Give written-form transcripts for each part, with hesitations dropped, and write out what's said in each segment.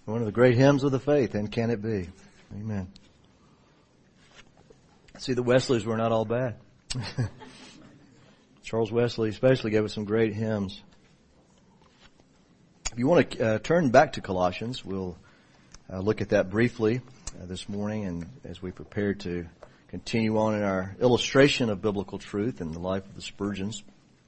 One of the great hymns of the faith, and can it be? Amen. See, the Wesleys were not all bad. Charles Wesley especially gave us some great hymns. If you want to turn back to Colossians, we'll look at that briefly this morning, and as we prepare to continue on in our illustration of biblical truth in the life of the Spurgeons.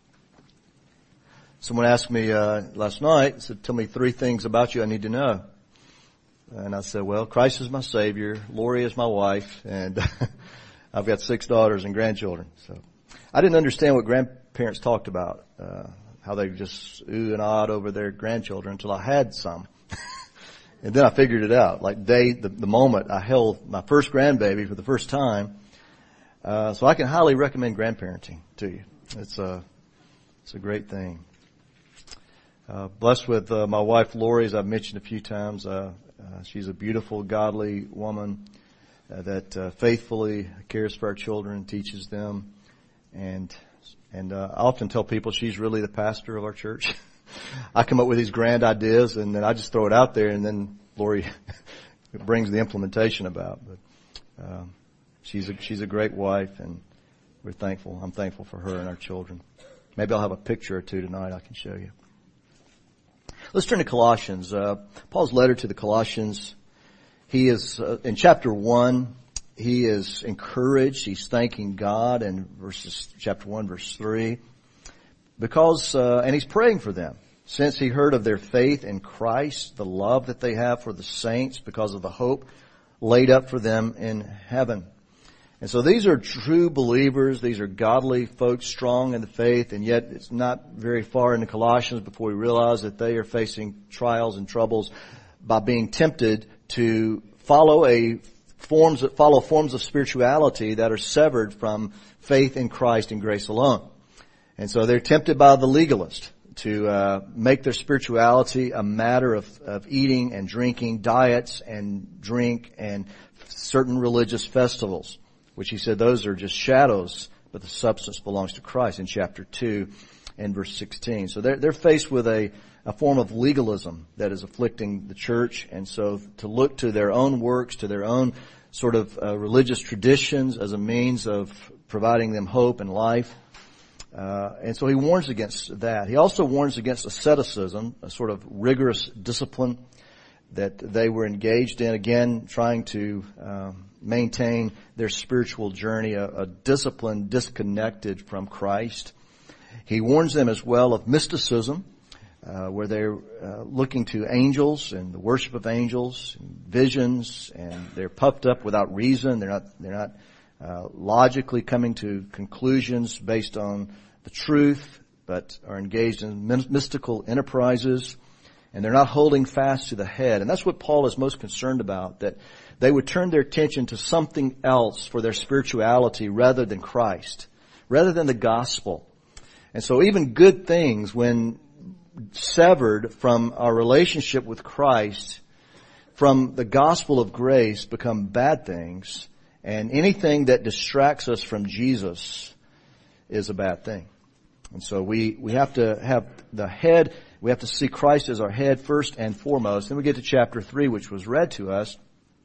Someone asked me last night, said, "Tell me 3 things about you I need to know." And I said, well, Christ is my Savior, Lori is my wife, and I've got 6 daughters and grandchildren. So I didn't understand what grandparents talked about, how they just ooh and ahhed over their grandchildren until I had some. And then I figured it out. Like the moment I held my first grandbaby for the first time. So I can highly recommend grandparenting to you. It's a great thing. Blessed with my wife Lori, as I've mentioned a few times. She's a beautiful, godly woman that faithfully cares for our children, teaches them, and I often tell people she's really the pastor of our church. I come up with these grand ideas, and then I just throw it out there, and then Lori brings the implementation about. But she's a great wife, and we're thankful. I'm thankful for her and our children. Maybe I'll have a picture or 2 tonight I can show you. Let's turn to Colossians. Paul's letter to the Colossians. He is, in chapter 1, he is encouraged. He's thanking God in chapter 1, verse 3. Because, and he's praying for them. Since he heard of their faith in Christ, the love that they have for the saints because of the hope laid up for them in heaven. And so these are true believers. These are godly folks, strong in the faith, and yet it's not very far into Colossians before we realize that they are facing trials and troubles by being tempted to follow forms of spirituality that are severed from faith in Christ and grace alone. And so they're tempted by the legalist to make their spirituality a matter of eating and drinking, diets and drink, and certain religious festivals, which he said those are just shadows, but the substance belongs to Christ in chapter 2 and verse 16. So they're faced with a form of legalism that is afflicting the church, and so to look to their own works, to their own sort of religious traditions as a means of providing them hope and life. And so he warns against that. He also warns against asceticism, a sort of rigorous discipline that they were engaged in, again, trying to maintain their spiritual journey, a discipline disconnected from Christ. He warns them as well of mysticism, where they're looking to angels and the worship of angels, and visions, and they're puffed up without reason. They're not logically coming to conclusions based on the truth, but are engaged in mystical enterprises, and they're not holding fast to the head. And that's what Paul is most concerned about, that they would turn their attention to something else for their spirituality rather than Christ, rather than the gospel. And so even good things, when severed from our relationship with Christ, from the gospel of grace, become bad things. And anything that distracts us from Jesus is a bad thing. And so we have to have the head, we have to see Christ as our head first and foremost. Then we get to chapter 3, which was read to us.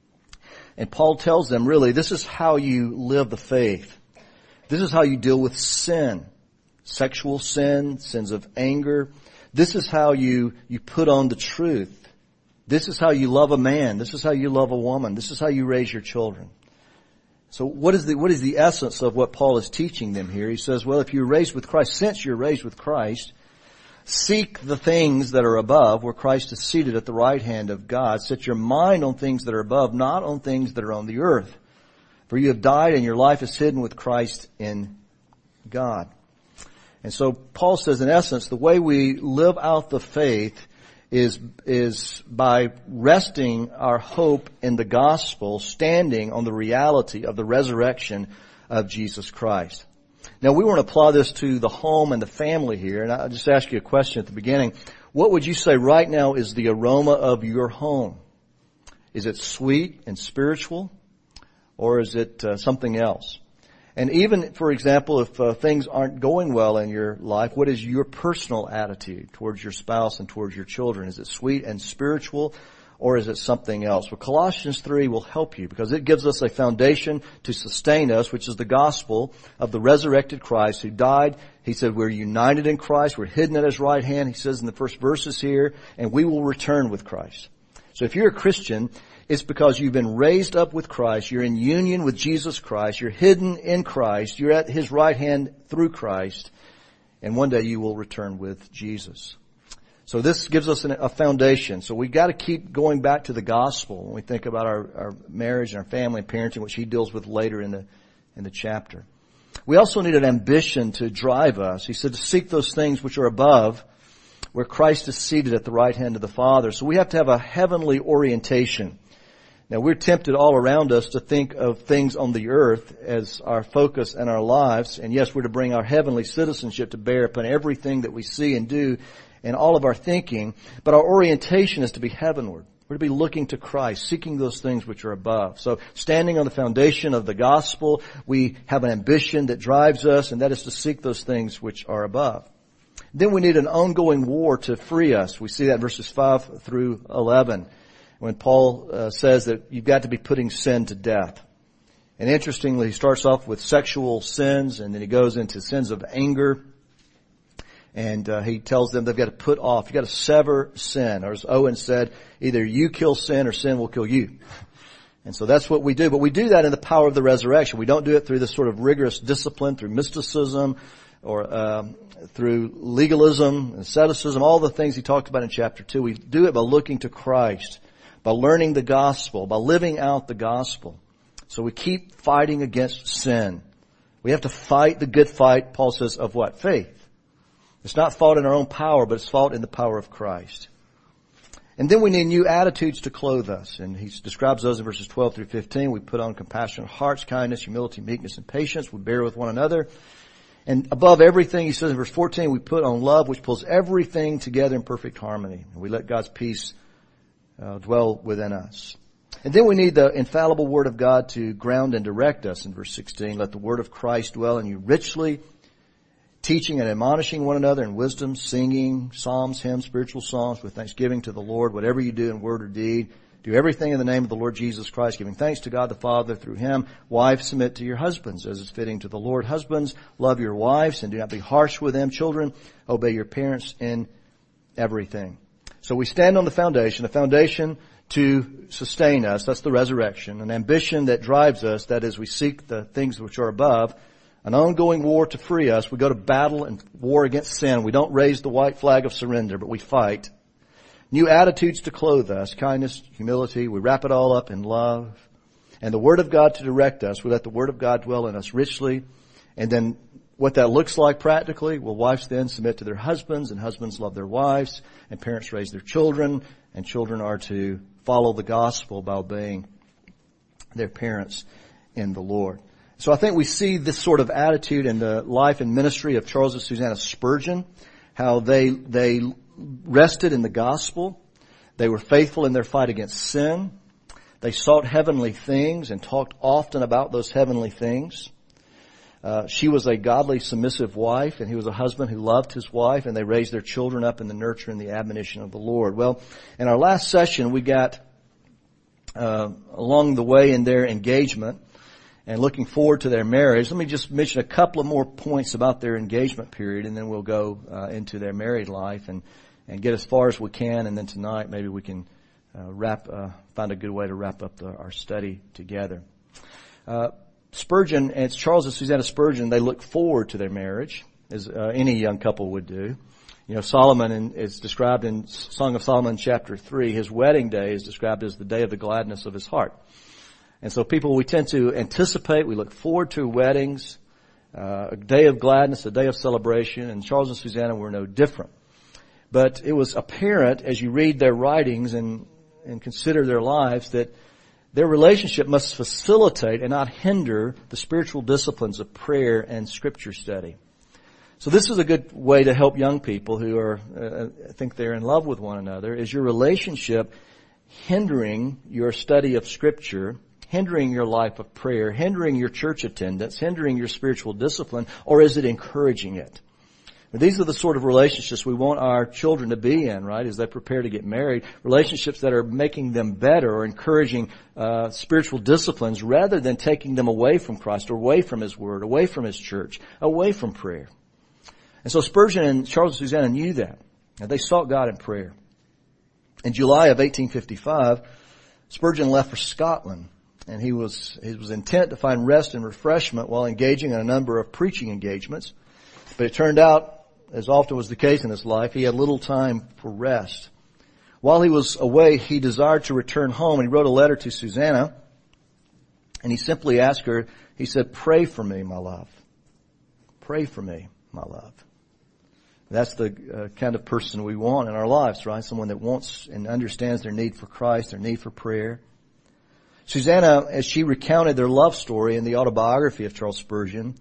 And Paul tells them, really, this is how you live the faith. This is how you deal with sin. Sexual sin, sins of anger. This is how you put on the truth. This is how you love a man. This is how you love a woman. This is how you raise your children. So what is the essence of what Paul is teaching them here? He says, well, if you're raised with Christ, since you're raised with Christ, seek the things that are above, where Christ is seated at the right hand of God. Set your mind on things that are above, not on things that are on the earth. For you have died and your life is hidden with Christ in God. And so Paul says, in essence, the way we live out the faith is by resting our hope in the gospel, standing on the reality of the resurrection of Jesus Christ. Now, we want to apply this to the home and the family here, and I'll just ask you a question at the beginning. What would you say right now is the aroma of your home? Is it sweet and spiritual, or is it something else? And even, for example, if things aren't going well in your life, what is your personal attitude towards your spouse and towards your children? Is it sweet and spiritual, or is it something else? Well, Colossians 3 will help you because it gives us a foundation to sustain us, which is the gospel of the resurrected Christ who died. He said we're united in Christ. We're hidden at His right hand, he says in the first verses here, and we will return with Christ. So if you're a Christian, it's because you've been raised up with Christ. You're in union with Jesus Christ. You're hidden in Christ. You're at His right hand through Christ. And one day you will return with Jesus. So this gives us a foundation. So we've got to keep going back to the gospel when we think about our marriage and our family and parenting, which he deals with later in the chapter. We also need an ambition to drive us. He said to seek those things which are above, where Christ is seated at the right hand of the Father. So we have to have a heavenly orientation. Now we're tempted all around us to think of things on the earth as our focus and our lives. And yes, we're to bring our heavenly citizenship to bear upon everything that we see and do in all of our thinking. But our orientation is to be heavenward. We're to be looking to Christ, seeking those things which are above. So standing on the foundation of the gospel, we have an ambition that drives us, and that is to seek those things which are above. Then we need an ongoing war to free us. We see that in verses 5 through 11. When Paul says that you've got to be putting sin to death. And interestingly, he starts off with sexual sins, and then he goes into sins of anger. And he tells them they've got to put off, you've got to sever sin. Or as Owen said, either you kill sin or sin will kill you. And so that's what we do. But we do that in the power of the resurrection. We don't do it through this sort of rigorous discipline, through mysticism, or through legalism, asceticism, all the things he talked about in chapter 2. We do it by looking to Christ, by learning the gospel, by living out the gospel. So we keep fighting against sin. We have to fight the good fight, Paul says, of what? Faith. It's not fought in our own power, but it's fought in the power of Christ. And then we need new attitudes to clothe us. And he describes those in verses 12 through 15. We put on compassionate hearts, kindness, humility, meekness, and patience. We bear with one another. And above everything, he says in verse 14, we put on love, which pulls everything together in perfect harmony. And we let God's peace dwell within us. And then we need the infallible Word of God to ground and direct us in verse 16. Let the Word of Christ dwell in you richly, teaching and admonishing one another in wisdom, singing psalms, hymns, spiritual songs with thanksgiving to the Lord. Whatever you do in word or deed, do everything in the name of the Lord Jesus Christ, giving thanks to God the Father through Him. Wives, submit to your husbands as is fitting to the Lord. Husbands, love your wives and do not be harsh with them. Children, obey your parents in everything. So we stand on the foundation to sustain us. That's the resurrection. An ambition that drives us, that is, we seek the things which are above. An ongoing war to free us. We go to battle and war against sin. We don't raise the white flag of surrender, but we fight. New attitudes to clothe us. Kindness, humility. We wrap it all up in love. And the Word of God to direct us. We let the Word of God dwell in us richly. And then what that looks like practically, well, wives then submit to their husbands, and husbands love their wives, and parents raise their children, and children are to follow the gospel by obeying their parents in the Lord. So I think we see this sort of attitude in the life and ministry of Charles and Susanna Spurgeon, how they rested in the gospel. They were faithful in their fight against sin. They sought heavenly things and talked often about those heavenly things. She was a godly, submissive wife, and he was a husband who loved his wife, and they raised their children up in the nurture and the admonition of the Lord. Well, in our last session, we got along the way in their engagement, and looking forward to their marriage. Let me just mention a couple of more points about their engagement period, and then we'll go into their married life and get as far as we can. And then tonight, maybe we can find a good way to wrap up our study together. Spurgeon, and it's Charles and Susanna Spurgeon, they look forward to their marriage, as any young couple would do. You know, Solomon is described in Song of Solomon chapter 3. His wedding day is described as the day of the gladness of his heart. And so people, we tend to anticipate, we look forward to weddings, a day of gladness, a day of celebration, and Charles and Susanna were no different. But it was apparent as you read their writings and consider their lives that their relationship must facilitate and not hinder the spiritual disciplines of prayer and scripture study. So this is a good way to help young people who are, think they're in love with one another. Is your relationship hindering your study of scripture, hindering your life of prayer, hindering your church attendance, hindering your spiritual discipline, or is it encouraging it? These are the sort of relationships we want our children to be in, right, as they prepare to get married. Relationships that are making them better or encouraging spiritual disciplines rather than taking them away from Christ or away from His Word, away from His church, away from prayer. And so Spurgeon and Charles and Susanna knew that. And they sought God in prayer. In July of 1855, Spurgeon left for Scotland. And he was intent to find rest and refreshment while engaging in a number of preaching engagements. But it turned out, as often was the case in his life, he had little time for rest. While he was away, he desired to return home, and he wrote a letter to Susanna, and he simply asked her, he said, "Pray for me, my love. Pray for me, my love." That's the kind of person we want in our lives, right? Someone that wants and understands their need for Christ, their need for prayer. Susanna, as she recounted their love story in the autobiography of Charles Spurgeon,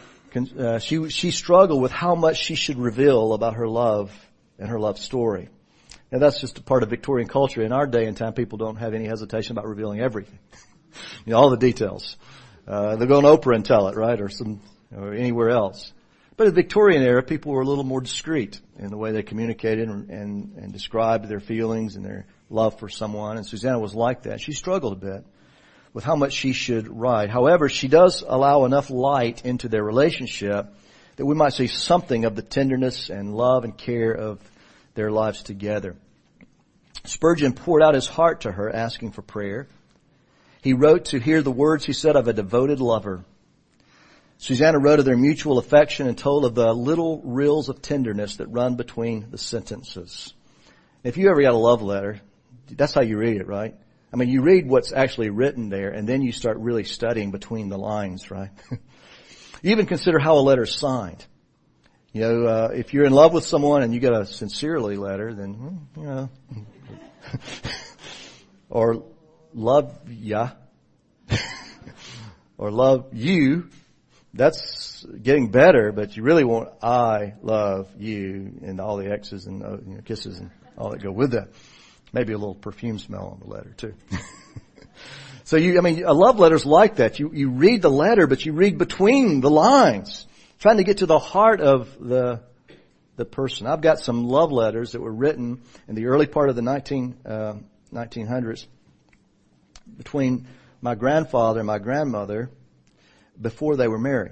she struggled with how much she should reveal about her love and her love story. And that's just a part of Victorian culture. In our day and time, people don't have any hesitation about revealing everything. All the details. They'll go on Oprah and tell it, right? Or anywhere else. But in the Victorian era, people were a little more discreet in the way they communicated and described their feelings and their love for someone. And Susanna was like that. She struggled a bit with how much she should write. However, she does allow enough light into their relationship that we might see something of the tenderness and love and care of their lives together. Spurgeon poured out his heart to her, asking for prayer. He wrote to hear the words, he said, of a devoted lover. Susanna wrote of their mutual affection and told of the little rills of tenderness that run between the sentences. If you ever got a love letter, that's how you read it, right? I mean, you read what's actually written there, and then you start really studying between the lines, right? You even consider how a letter's signed. If you're in love with someone and you get a sincerely letter, then, or love ya, or love you, that's getting better, but you really want I love you and all the X's and kisses and all that go with that. Maybe a little perfume smell on the letter too. So a love letter's like that. You read the letter, but you read between the lines, trying to get to the heart of the person. I've got some love letters that were written in the early part of the 1900s between my grandfather and my grandmother before they were married.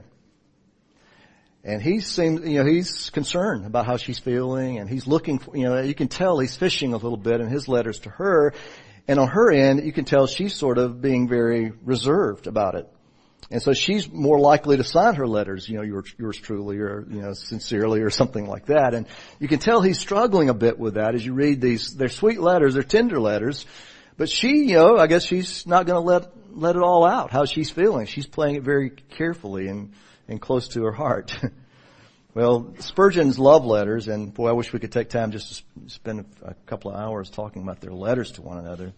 And he's concerned about how she's feeling, and he's looking for, you can tell he's fishing a little bit in his letters to her. And on her end, you can tell she's sort of being very reserved about it. And so she's more likely to sign her letters, yours truly, or, sincerely, or something like that. And you can tell he's struggling a bit with that as you read these. They're sweet letters, they're tender letters. But she, I guess she's not going to let it all out, how she's feeling. She's playing it very carefully and close to her heart. Well, Spurgeon's love letters, and boy, I wish we could take time just to spend a couple of hours talking about their letters to one another.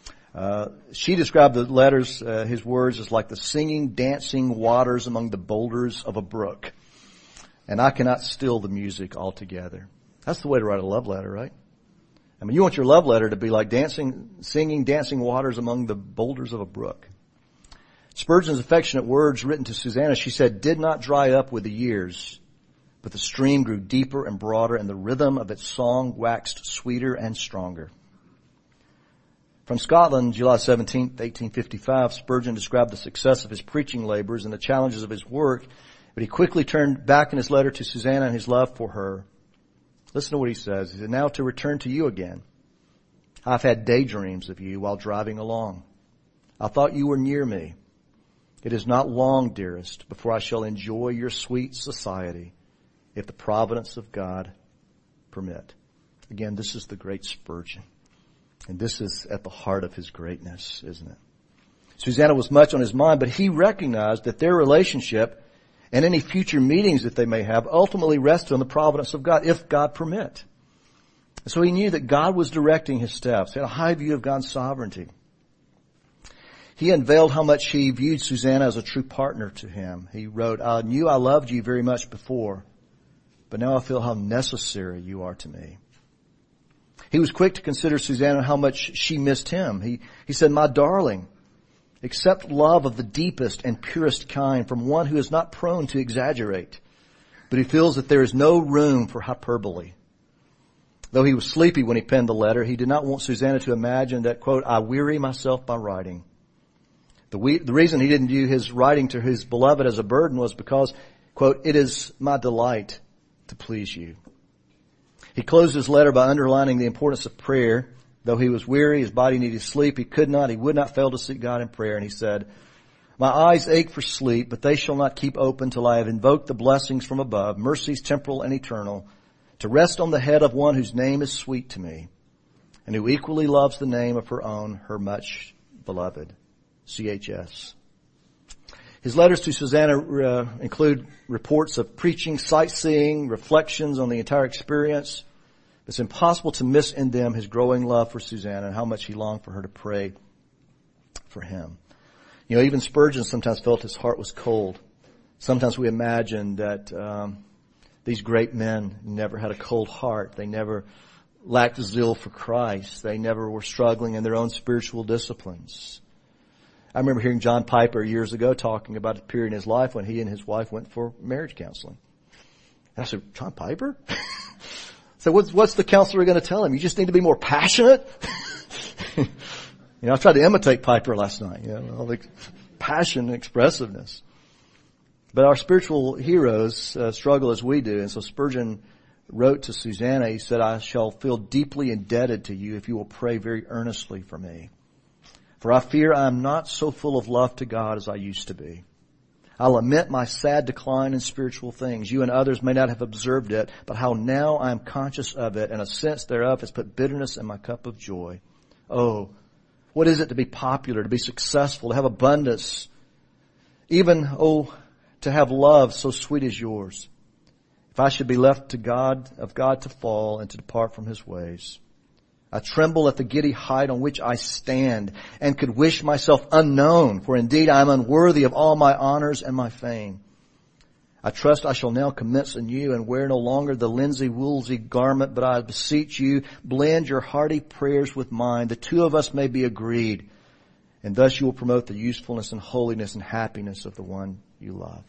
She described the letters, his words, as like the singing, dancing waters among the boulders of a brook. And I cannot still the music altogether. That's the way to write a love letter, right? I mean, you want your love letter to be like singing, dancing waters among the boulders of a brook. Spurgeon's affectionate words written to Susanna, she said, did not dry up with the years, but the stream grew deeper and broader, and the rhythm of its song waxed sweeter and stronger. From Scotland, July 17th, 1855, Spurgeon described the success of his preaching labors and the challenges of his work, but he quickly turned back in his letter to Susanna and his love for her. Listen to what he says. He said, now to return to you again. I've had daydreams of you while driving along. I thought you were near me. It is not long, dearest, before I shall enjoy your sweet society, if the providence of God permit. Again, this is the great Spurgeon. And this is at the heart of his greatness, isn't it? Susanna was much on his mind, but he recognized that their relationship and any future meetings that they may have ultimately rested on the providence of God, if God permit. So he knew that God was directing his steps. He had a high view of God's sovereignty. He unveiled how much he viewed Susanna as a true partner to him. He wrote, I knew I loved you very much before, but now I feel how necessary you are to me. He was quick to consider Susanna how much she missed him. He said, my darling, accept love of the deepest and purest kind from one who is not prone to exaggerate. but he feels that there is no room for hyperbole. Though he was sleepy when he penned the letter, he did not want Susanna to imagine that, quote, I weary myself by writing. The reason he didn't view his writing to his beloved as a burden was because, quote, it is my delight to please you. He closed his letter by underlining the importance of prayer. Though he was weary, his body needed sleep, he would not fail to seek God in prayer. And he said, my eyes ache for sleep, but they shall not keep open till I have invoked the blessings from above, mercies temporal and eternal, to rest on the head of one whose name is sweet to me, and who equally loves the name of her own, her much beloved. CHS. His letters to Susanna include reports of preaching, sightseeing, reflections on the entire experience. It's impossible to miss in them his growing love for Susanna and how much he longed for her to pray for him. You know, even Spurgeon sometimes felt his heart was cold. Sometimes we imagine that these great men never had a cold heart. They never lacked zeal for Christ. They never were struggling in their own spiritual disciplines. I remember hearing John Piper years ago talking about a period in his life when he and his wife went for marriage counseling. And I said, John Piper? So what's the counselor going to tell him? You just need to be more passionate? You know, I tried to imitate Piper last night, you know, all the passion and expressiveness. But our spiritual heroes struggle as we do. And so Spurgeon wrote to Susanna, he said, I shall feel deeply indebted to you if you will pray very earnestly for me. For I fear I am not so full of love to God as I used to be. I lament my sad decline in spiritual things. You and others may not have observed it, but how now I am conscious of it, and a sense thereof has put bitterness in my cup of joy. Oh, what is it to be popular, to be successful, to have abundance, even, to have love so sweet as yours? If I should be left to God, of God to fall and to depart from his ways. I tremble at the giddy height on which I stand, and could wish myself unknown, for indeed I am unworthy of all my honors and my fame. I trust I shall now commence anew and wear no longer the linsey-woolsey garment, but I beseech you, blend your hearty prayers with mine. The two of us may be agreed, and thus you will promote the usefulness and holiness and happiness of the one you love.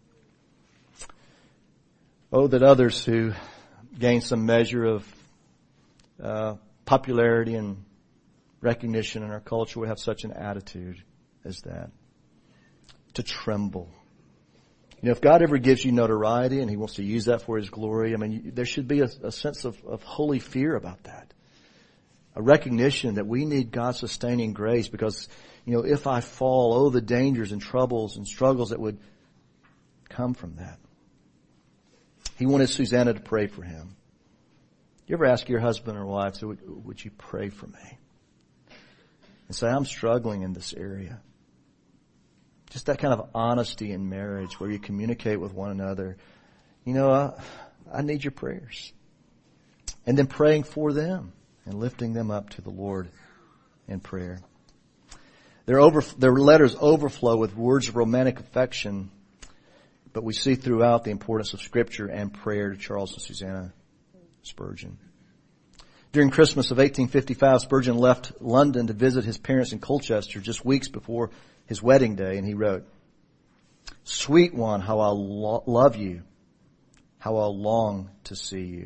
Oh, that others who gain some measure of popularity and recognition in our culture would have such an attitude as that. To tremble. You know, if God ever gives you notoriety and he wants to use that for his glory, I mean, there should be a sense of holy fear about that. A recognition that we need God's sustaining grace because, you know, if I fall, the dangers and troubles and struggles that would come from that. He wanted Susanna to pray for him. You ever ask your husband or wife, so would you pray for me? And say, I'm struggling in this area. Just that kind of honesty in marriage where you communicate with one another. You know, I need your prayers. And then praying for them and lifting them up to the Lord in prayer. Their letters overflow with words of romantic affection, but we see throughout the importance of Scripture and prayer to Charles and Susanna Spurgeon. During Christmas of 1855, Spurgeon left London to visit his parents in Colchester just weeks before his wedding day, and he wrote, Sweet one, how I love you, how I long to see you.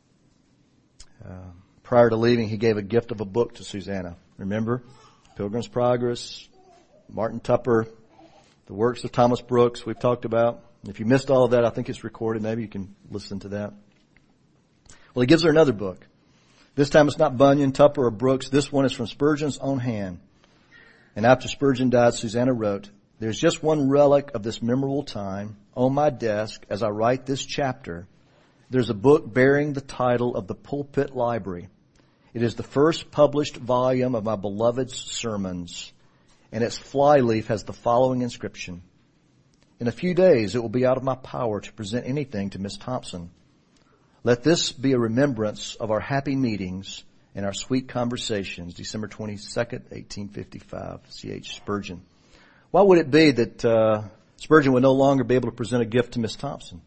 Prior to leaving, he gave a gift of a book to Susanna. Remember? Pilgrim's Progress, Martin Tupper, the works of Thomas Brooks we've talked about. If you missed all of that, I think it's recorded. Maybe you can listen to that. Well, he gives her another book. This time it's not Bunyan, Tupper, or Brooks. This one is from Spurgeon's own hand. And after Spurgeon died, Susanna wrote, There's just one relic of this memorable time. On my desk, as I write this chapter, there's a book bearing the title of the Pulpit Library. It is the first published volume of my beloved's sermons, and its flyleaf has the following inscription. In a few days, it will be out of my power to present anything to Miss Thompson. Let this be a remembrance of our happy meetings and our sweet conversations, December 22nd, 1855, C.H. Spurgeon. Why would it be that Spurgeon would no longer be able to present a gift to Miss Thompson?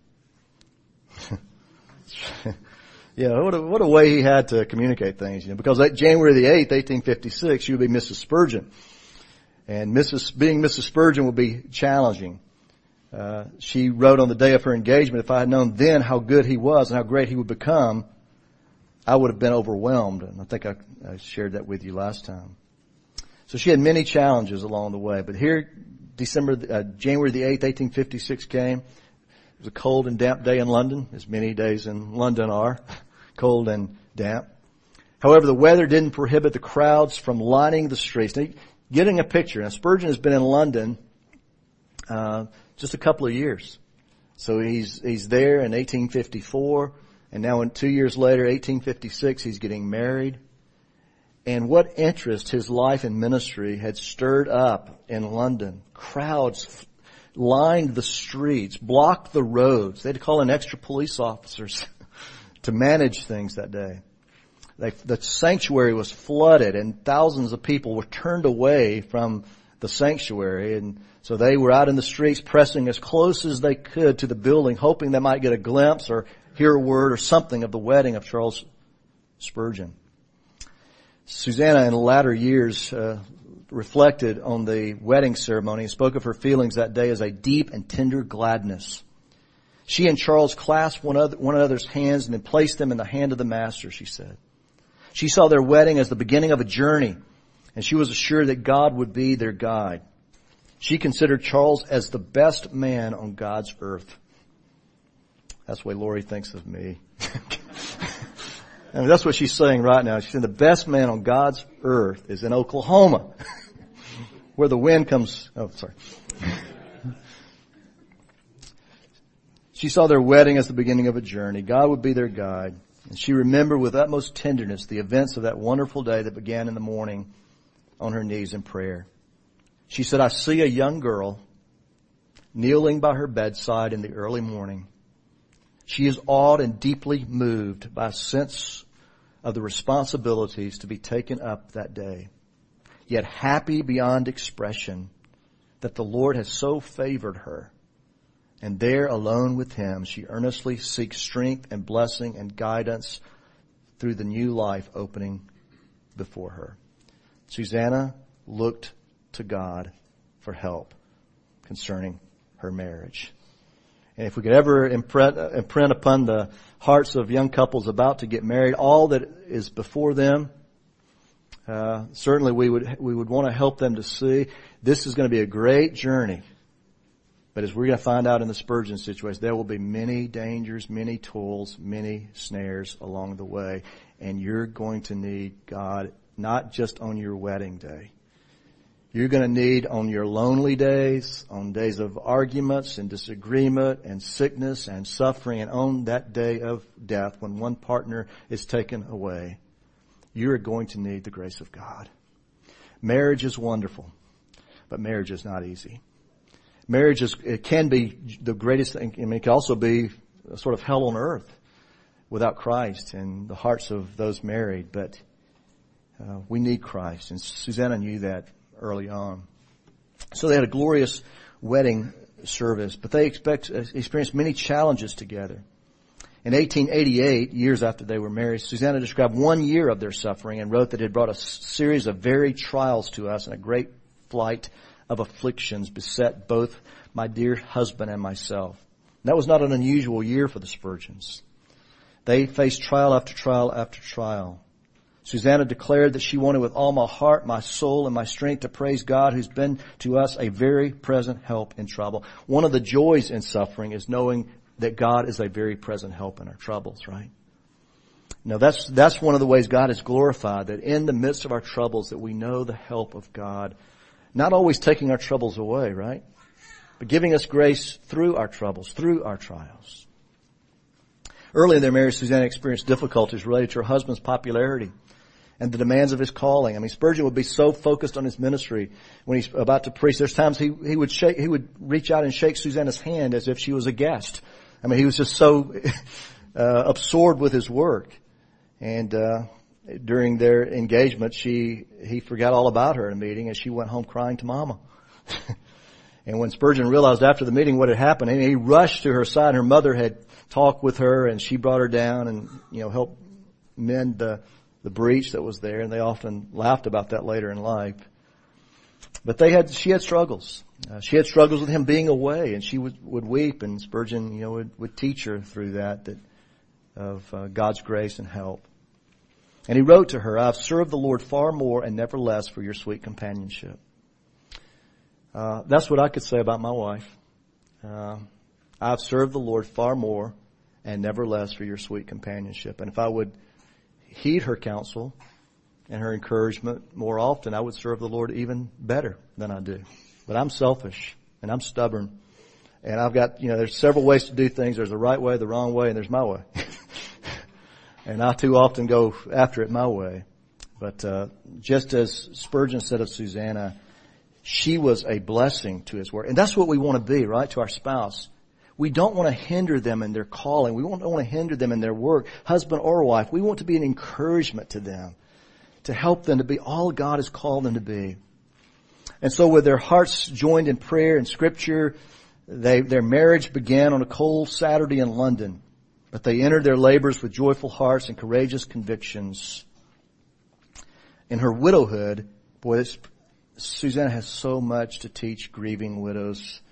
Yeah, what a way he had to communicate things, you know, because January the 8th, 1856, she would be Mrs. Spurgeon. And being Mrs. Spurgeon would be challenging. She wrote on the day of her engagement, if I had known then how good he was and how great he would become, I would have been overwhelmed. And I think I shared that with you last time. So she had many challenges along the way. But here, January the 8th, 1856 came. It was a cold and damp day in London, as many days in London are, cold and damp. However, the weather didn't prohibit the crowds from lining the streets. Now, getting a picture. Now, Spurgeon has been in London just a couple of years. So he's there in 1854, and now 2 years later, 1856, he's getting married. And what interest his life and ministry had stirred up in London. Crowds lined the streets, blocked the roads. They had to call in extra police officers to manage things that day. The sanctuary was flooded, and thousands of people were turned away from the sanctuary. And so they were out in the streets pressing as close as they could to the building, hoping they might get a glimpse or hear a word or something of the wedding of Charles Spurgeon. Susanna, in latter years, reflected on the wedding ceremony and spoke of her feelings that day as a deep and tender gladness. She and Charles clasped one another's hands and then placed them in the hand of the Master, she said. She saw their wedding as the beginning of a journey, and she was assured that God would be their guide. She considered Charles as the best man on God's earth. That's the way Lori thinks of me. I mean, that's what she's saying right now. She's saying the best man on God's earth is in Oklahoma, where the wind comes. Oh, sorry. She saw their wedding as the beginning of a journey. God would be their guide. And she remembered with utmost tenderness the events of that wonderful day that began in the morning on her knees in prayer. She said, I see a young girl kneeling by her bedside in the early morning. She is awed and deeply moved by a sense of the responsibilities to be taken up that day, yet happy beyond expression that the Lord has so favored her. And there, alone with Him, she earnestly seeks strength and blessing and guidance through the new life opening before her. Susanna looked to God for help concerning her marriage. And if we could ever imprint upon the hearts of young couples about to get married all that is before them, certainly we would want to help them to see this is going to be a great journey. But as we're going to find out in the Spurgeon situation, there will be many dangers, many toils, many snares along the way. And you're going to need God not just on your wedding day. You're going to need on your lonely days, on days of arguments and disagreement and sickness and suffering, and on that day of death when one partner is taken away. You are going to need the grace of God. Marriage is wonderful, but marriage is not easy. Marriage it can be the greatest thing. I mean, it can also be a sort of hell on earth without Christ in the hearts of those married. But we need Christ, and Susanna knew that early on. So they had a glorious wedding service, but they experienced many challenges together. In 1888, years after they were married, Susanna described 1 year of their suffering and wrote that it brought a series of varied trials to us and a great flight of afflictions beset both my dear husband and myself. That was not an unusual year for the Spurgeons. They faced trial after trial after trial. Susanna declared that she wanted with all my heart, my soul, and my strength to praise God who's been to us a very present help in trouble. One of the joys in suffering is knowing that God is a very present help in our troubles, right? Now that's one of the ways God is glorified, that in the midst of our troubles that we know the help of God. Not always taking our troubles away, right? But giving us grace through our troubles, through our trials. Early in their marriage, Susanna experienced difficulties related to her husband's popularity and the demands of his calling. I mean, Spurgeon would be so focused on his ministry when he's about to preach. There's times he would reach out and shake Susanna's hand as if she was a guest. I mean, he was just so absorbed with his work. And during their engagement, he forgot all about her in a meeting, and she went home crying to Mama. And when Spurgeon realized after the meeting what had happened, he rushed to her side. Her mother had talked with her, and she brought her down and helped mend the breach that was there. And they often laughed about that later in life. But she had struggles. She had struggles with him being away, and she would weep, and Spurgeon, would teach her through that of God's grace and help. And he wrote to her, "I've served the Lord far more and never less for your sweet companionship." That's what I could say about my wife. I've served the Lord far more and never less for your sweet companionship. And if I would heed her counsel and her encouragement more often, I would serve the Lord even better than I do. But I'm selfish and I'm stubborn. And I've got, there's several ways to do things. There's the right way, the wrong way, and there's my way. And I too often go after it my way. But just as Spurgeon said of Susanna, she was a blessing to his work. And that's what we want to be, right, to our spouse. We don't want to hinder them in their calling. We don't want to hinder them in their work, husband or wife. We want to be an encouragement to them, to help them to be all God has called them to be. And so with their hearts joined in prayer and scripture, their marriage began on a cold Saturday in London. But they entered their labors with joyful hearts and courageous convictions. In her widowhood, boy, Susanna has so much to teach grieving widows.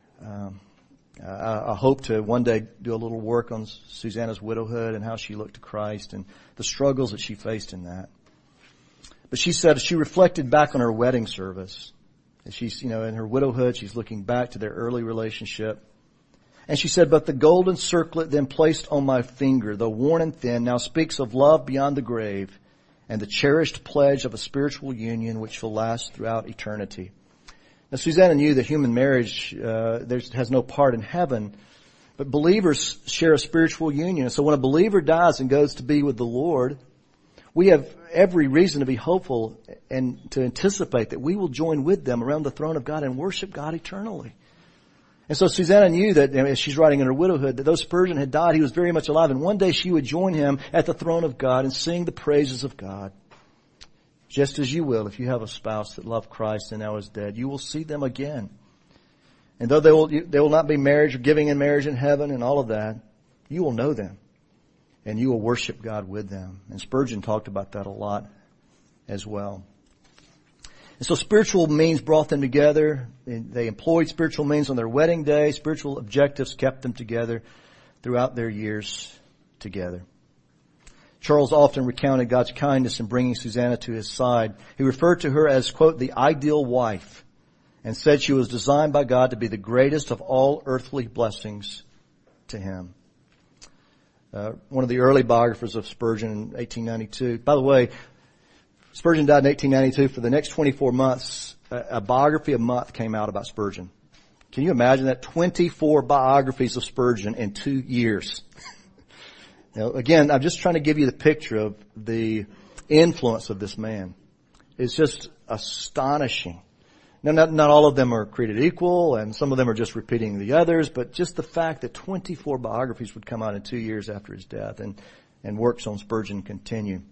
I hope to one day do a little work on Susanna's widowhood and how she looked to Christ and the struggles that she faced in that. But she said she reflected back on her wedding service. She's, in her widowhood, she's looking back to their early relationship. And she said, "But the golden circlet then placed on my finger, though worn and thin, now speaks of love beyond the grave and the cherished pledge of a spiritual union which will last throughout eternity." Now, Susanna knew that human marriage has no part in heaven, but believers share a spiritual union. So when a believer dies and goes to be with the Lord, we have every reason to be hopeful and to anticipate that we will join with them around the throne of God and worship God eternally. And so Susanna knew that, as she's writing in her widowhood, that though Spurgeon had died, he was very much alive. And one day she would join him at the throne of God and sing the praises of God. Just as you will if you have a spouse that loved Christ and now is dead. You will see them again. And though they will not be marriage or giving in marriage in heaven and all of that, you will know them. And you will worship God with them. And Spurgeon talked about that a lot as well. And so spiritual means brought them together. They employed spiritual means on their wedding day. Spiritual objectives kept them together throughout their years together. Charles often recounted God's kindness in bringing Susanna to his side. He referred to her as, quote, "the ideal wife," and said she was designed by God to be the greatest of all earthly blessings to him. One of the early biographers of Spurgeon in 1892. By the way, Spurgeon died in 1892. For the next 24 months, a biography a month came out about Spurgeon. Can you imagine that? 24 biographies of Spurgeon in 2 years. Now, again, I'm just trying to give you the picture of the influence of this man. It's just astonishing. Now, not all of them are created equal, and some of them are just repeating the others, but just the fact that 24 biographies would come out in 2 years after his death, and works on Spurgeon continue,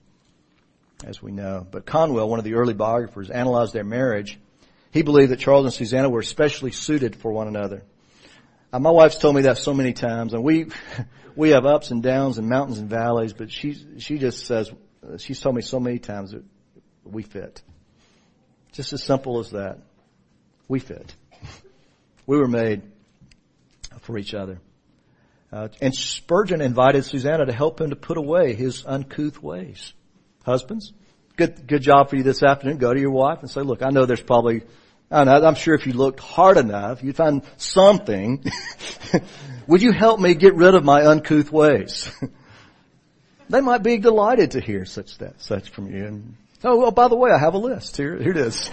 as we know. But Conwell, one of the early biographers, analyzed their marriage. He believed that Charles and Susanna were especially suited for one another. My wife's told me that so many times, and we have ups and downs and mountains and valleys, but she just says, she's told me so many times that we fit. Just as simple as that. We fit. We were made for each other. And Spurgeon invited Susanna to help him to put away his uncouth ways. Husbands, good job for you this afternoon. Go to your wife and say, "Look, I know there's probably, I'm sure if you looked hard enough, you'd find something. Would you help me get rid of my uncouth ways?" They might be delighted to hear such from you. And, by the way, I have a list. Here it is.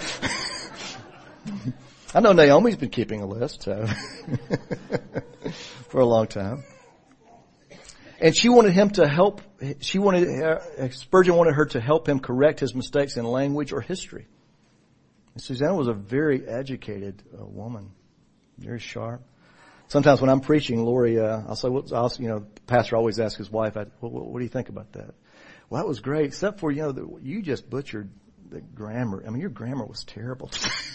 I know Naomi's been keeping a list for a long time. And she wanted him to help. Spurgeon wanted her to help him correct his mistakes in language or history. And Susanna was a very educated woman, very sharp. Sometimes when I'm preaching, Lori, I'll say, the pastor always asks his wife, what do you think about that? Well, that was great, except for, you just butchered the grammar. I mean, your grammar was terrible.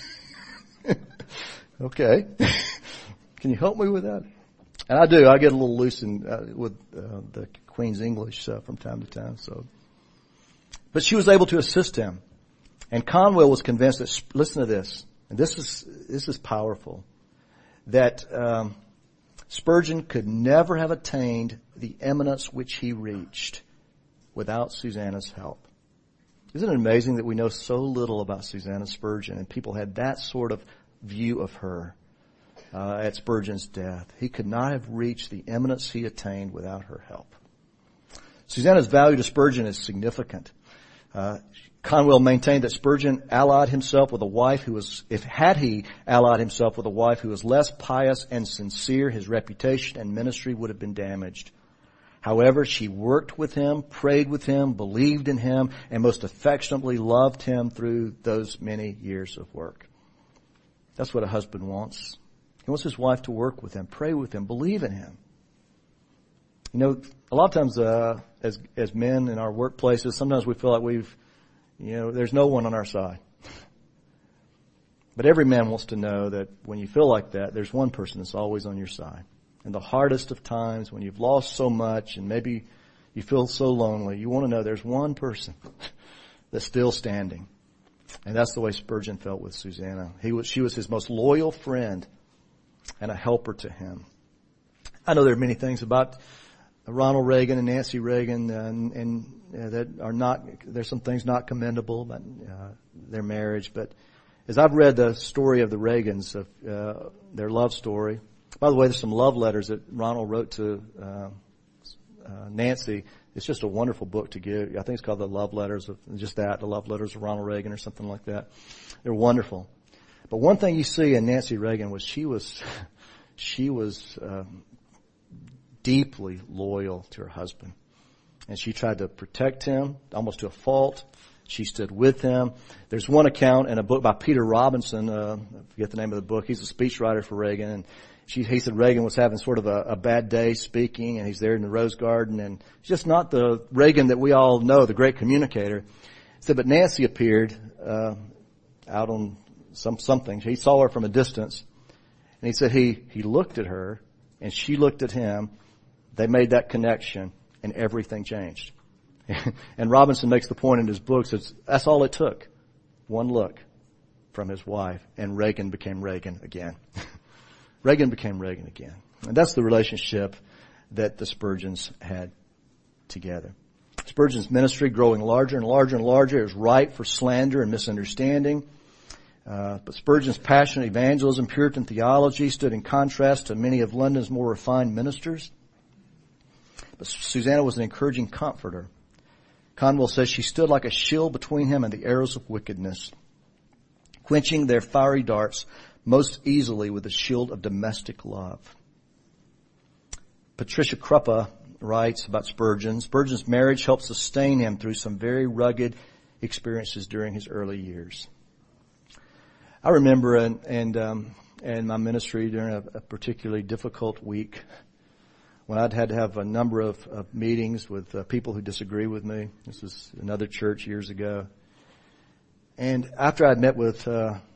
Okay. Can you help me with that? And I do. I get a little loose with the Queen's English from time to time. But she was able to assist him. And Conwell was convinced that, listen to this, and this is powerful, that Spurgeon could never have attained the eminence which he reached without Susanna's help. Isn't it amazing that we know so little about Susanna Spurgeon, and people had that sort of view of her at Spurgeon's death? He could not have reached the eminence he attained without her help. Susanna's value to Spurgeon is significant. Conwell maintained that Spurgeon allied himself with a wife who was, had he allied himself with a wife who was less pious and sincere, his reputation and ministry would have been damaged. However, she worked with him, prayed with him, believed in him, and most affectionately loved him through those many years of work. That's what a husband wants. He wants his wife to work with him, pray with him, believe in him. You know, a lot of times, as men in our workplaces, sometimes we feel like there's no one on our side. But every man wants to know that when you feel like that, there's one person that's always on your side. In the hardest of times, when you've lost so much and maybe you feel so lonely, you want to know there's one person that's still standing. And that's the way Spurgeon felt with Susanna. She was his most loyal friend and a helper to him. I know there are many things about Ronald Reagan and Nancy Reagan and that are not, there's some things not commendable about their marriage. But as I've read the story of the Reagans, of their love story, by the way, there's some love letters that Ronald wrote to Nancy. It's just a wonderful book to give. I think it's called The Love Letters of The Love Letters of Ronald Reagan or something like that. They're wonderful. But one thing you see in Nancy Reagan was she was deeply loyal to her husband. And she tried to protect him almost to a fault. She stood with him. There's one account in a book by Peter Robinson. I forget the name of the book. He's a speechwriter for Reagan. And he said Reagan was having sort of a bad day speaking, and he's there in the Rose Garden, and it's just not the Reagan that we all know, the great communicator. He said, but Nancy appeared out on something. He saw her from a distance, and he said he looked at her, and she looked at him. They made that connection, and everything changed. And Robinson makes the point in his book, says that's all it took. One look from his wife, and Reagan became Reagan again. Reagan became Reagan again. And that's the relationship that the Spurgeons had together. Spurgeon's ministry growing larger and larger and larger. It was ripe for slander and misunderstanding. But Spurgeon's passionate evangelism, Puritan theology stood in contrast to many of London's more refined ministers. But Susanna was an encouraging comforter. Conwell says she stood like a shield between him and the arrows of wickedness, quenching their fiery darts most easily with the shield of domestic love. Patricia Kruppa writes about Spurgeon. Spurgeon's marriage helped sustain him through some very rugged experiences during his early years. I remember in my ministry during a particularly difficult week when I'd had to have a number of meetings with people who disagree with me. This was another church years ago. And after I'd met with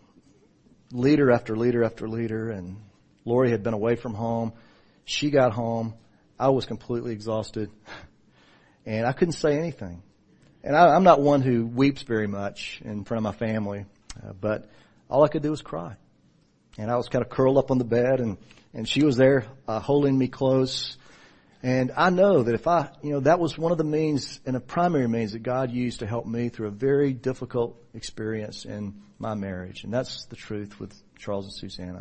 leader after leader after leader, and Lori had been away from home. She got home. I was completely exhausted, and I couldn't say anything. And I'm not one who weeps very much in front of my family, but all I could do was cry. And I was kind of curled up on the bed, and she was there holding me close. And I know that that was one of the means and a primary means that God used to help me through a very difficult experience in my marriage. And that's the truth with Charles and Susanna.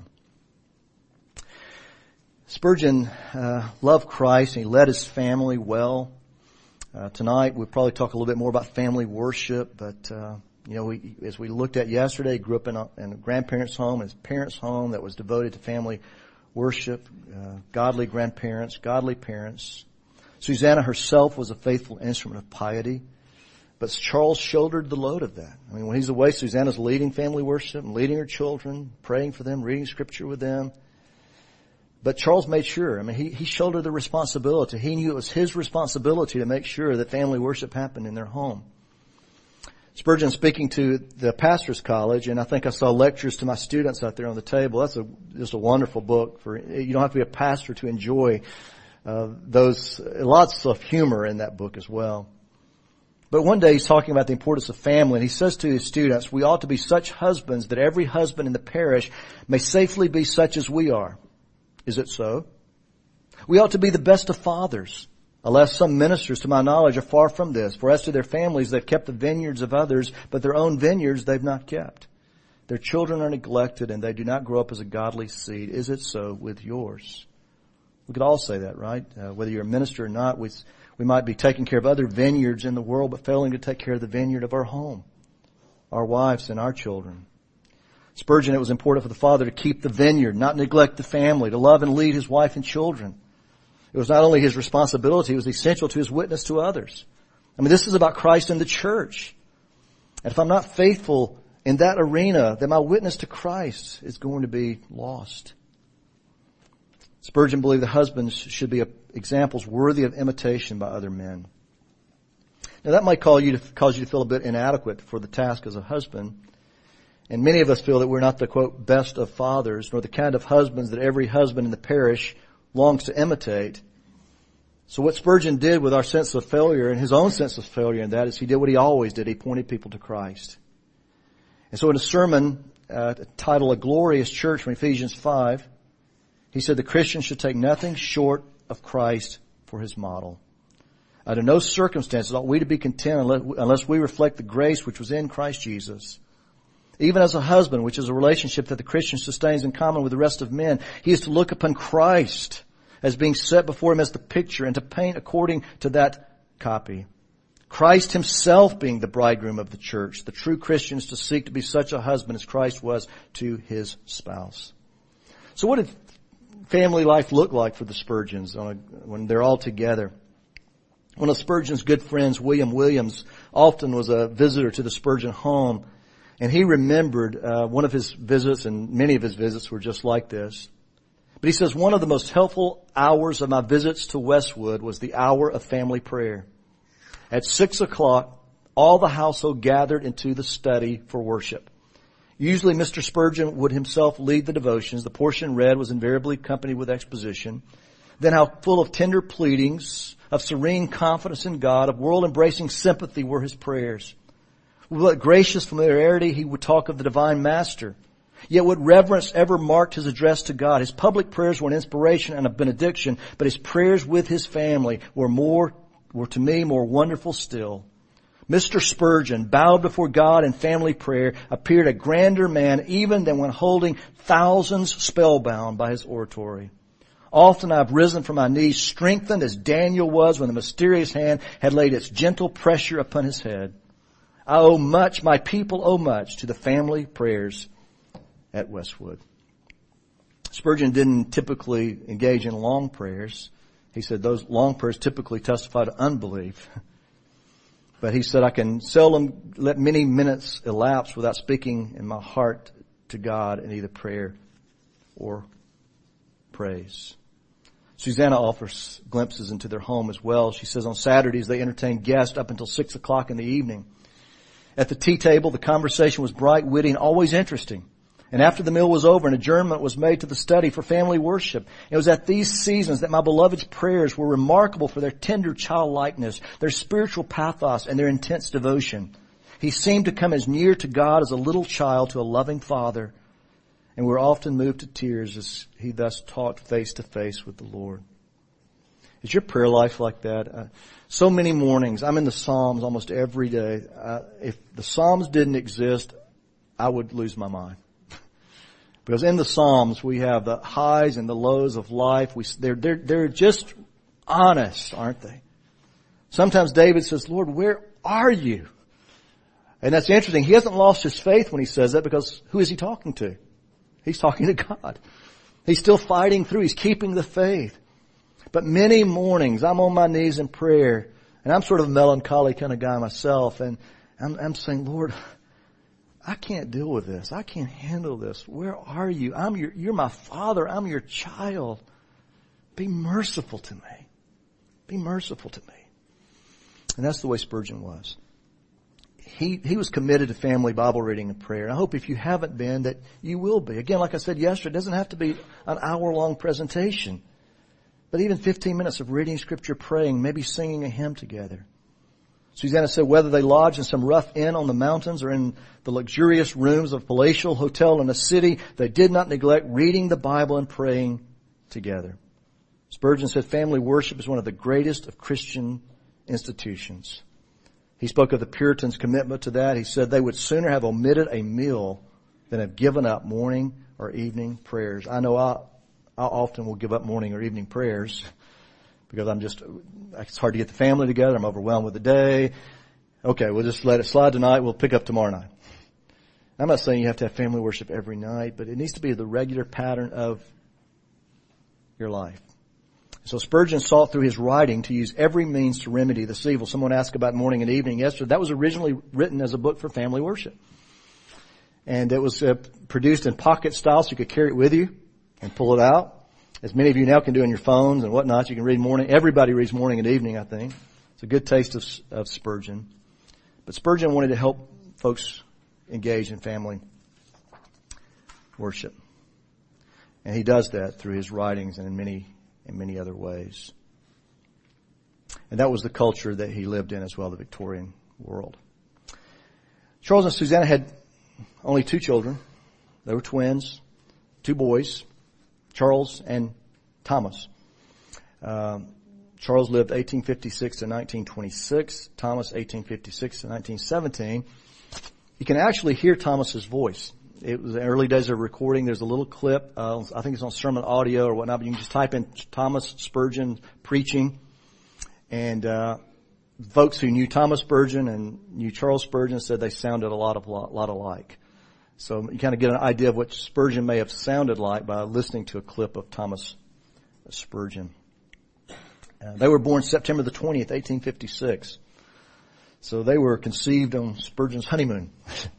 Spurgeon loved Christ, and he led his family well. Tonight we'll probably talk a little bit more about family worship, but as we looked at yesterday, he grew up in a grandparents' home, his parents' home that was devoted to family worship, godly grandparents, godly parents. Susanna herself was a faithful instrument of piety, but Charles shouldered the load of that. I mean, when he's away, Susanna's leading family worship and leading her children, praying for them, reading scripture with them. But Charles made sure, he shouldered the responsibility. He knew it was his responsibility to make sure that family worship happened in their home. Spurgeon speaking to the pastor's college, and I think I saw lectures to my students out there on the table. That's just a wonderful book. You don't have to be a pastor to enjoy lots of humor in that book as well. But one day he's talking about the importance of family, and he says to his students, we ought to be such husbands that every husband in the parish may safely be such as we are. Is it so? We ought to be the best of fathers, alas, some ministers, to my knowledge, are far from this. For as to their families, they've kept the vineyards of others, but their own vineyards they've not kept. Their children are neglected, and they do not grow up as a godly seed. Is it so with yours? We could all say that, right? Whether you're a minister or not, we might be taking care of other vineyards in the world, but failing to take care of the vineyard of our home, our wives and our children. Spurgeon, it was important for the father to keep the vineyard, not neglect the family, to love and lead his wife and children. It was not only his responsibility, it was essential to his witness to others. I mean, this is about Christ and the church. And if I'm not faithful in that arena, then my witness to Christ is going to be lost. Spurgeon believed that husbands should be examples worthy of imitation by other men. Now that might cause you to feel a bit inadequate for the task as a husband. And many of us feel that we're not the, quote, best of fathers, nor the kind of husbands that every husband in the parish longs to imitate. So what Spurgeon did with our sense of failure and his own sense of failure in that is he did what he always did. He pointed people to Christ. And so in a sermon titled A Glorious Church from Ephesians 5, he said the Christian should take nothing short of Christ for his model. Under no circumstances ought we to be content unless we reflect the grace which was in Christ Jesus. Even as a husband, which is a relationship that the Christian sustains in common with the rest of men, he is to look upon Christ as being set before him as the picture and to paint according to that copy. Christ himself being the bridegroom of the church. The true Christian is to seek to be such a husband as Christ was to his spouse. So what did family life look like for the Spurgeons when they're all together? One of Spurgeon's good friends, William Williams, often was a visitor to the Spurgeon home. And he remembered one of his visits, and many of his visits were just like this. But he says, one of the most helpful hours of my visits to Westwood was the hour of family prayer. At 6 o'clock, all the household gathered into the study for worship. Usually Mr. Spurgeon would himself lead the devotions. The portion read was invariably accompanied with exposition. Then how full of tender pleadings, of serene confidence in God, of world-embracing sympathy were his prayers. With what gracious familiarity he would talk of the divine master. Yet what reverence ever marked his address to God. His public prayers were an inspiration and a benediction, but his prayers with his family were to me more wonderful still. Mr. Spurgeon, bowed before God in family prayer, appeared a grander man even than when holding thousands spellbound by his oratory. Often I've risen from my knees, strengthened as Daniel was when the mysterious hand had laid its gentle pressure upon his head. I owe much, my people owe much to the family prayers at Westwood. Spurgeon didn't typically engage in long prayers. He said those long prayers typically testify to unbelief. But he said, I can seldom let many minutes elapse without speaking in my heart to God in either prayer or praise. Susanna offers glimpses into their home as well. She says on Saturdays they entertained guests up until 6 o'clock in the evening. At the tea table, the conversation was bright, witty, and always interesting. And after the meal was over, an adjournment was made to the study for family worship. It was at these seasons that my beloved's prayers were remarkable for their tender childlikeness, their spiritual pathos, and their intense devotion. He seemed to come as near to God as a little child to a loving father, and we were often moved to tears as he thus talked face to face with the Lord. Is your prayer life like that? So many mornings, I'm in the Psalms almost every day. If the Psalms didn't exist, I would lose my mind. Because in the Psalms, we have the highs and the lows of life. They're just honest, aren't they? Sometimes David says, Lord, where are you? And that's interesting. He hasn't lost his faith when he says that, because who is he talking to? He's talking to God. He's still fighting through. He's keeping the faith. But many mornings, I'm on my knees in prayer, and I'm sort of a melancholy kind of guy myself, and I'm saying, Lord, I can't deal with this. I can't handle this. Where are you? You're my father. I'm your child. Be merciful to me. Be merciful to me. And that's the way Spurgeon was. He was committed to family Bible reading and prayer. And I hope if you haven't been, that you will be. Again, like I said yesterday, it doesn't have to be an hour-long presentation. But even 15 minutes of reading Scripture, praying, maybe singing a hymn together. Susanna said whether they lodged in some rough inn on the mountains or in the luxurious rooms of a palatial hotel in a city, they did not neglect reading the Bible and praying together. Spurgeon said family worship is one of the greatest of Christian institutions. He spoke of the Puritans' commitment to that. He said they would sooner have omitted a meal than have given up morning or evening prayers. I know I often will give up morning or evening prayers because it's hard to get the family together. I'm overwhelmed with the day. Okay, we'll just let it slide tonight. We'll pick up tomorrow night. I'm not saying you have to have family worship every night, but it needs to be the regular pattern of your life. So Spurgeon sought through his writing to use every means to remedy this evil. Someone asked about morning and evening yesterday. That was originally written as a book for family worship. And it was produced in pocket style so you could carry it with you and pull it out. As many of you now can do on your phones and whatnot. You can read morning. Everybody reads morning and evening, I think. It's a good taste of Spurgeon. But Spurgeon wanted to help folks engage in family worship. And he does that through his writings and in many other ways. And that was the culture that he lived in as well, the Victorian world. Charles and Susanna had only 2 children. They were twins, 2 boys, Charles and Thomas. Charles lived 1856 to 1926, Thomas 1856 to 1917. You can actually hear Thomas's voice. It was the early days of recording. There's a little clip. I think it's on sermon audio or whatnot, but you can just type in Thomas Spurgeon preaching. And folks who knew Thomas Spurgeon and knew Charles Spurgeon said they sounded a lot alike. So you kind of get an idea of what Spurgeon may have sounded like by listening to a clip of Thomas Spurgeon. They were born September the 20th, 1856. So they were conceived on Spurgeon's honeymoon.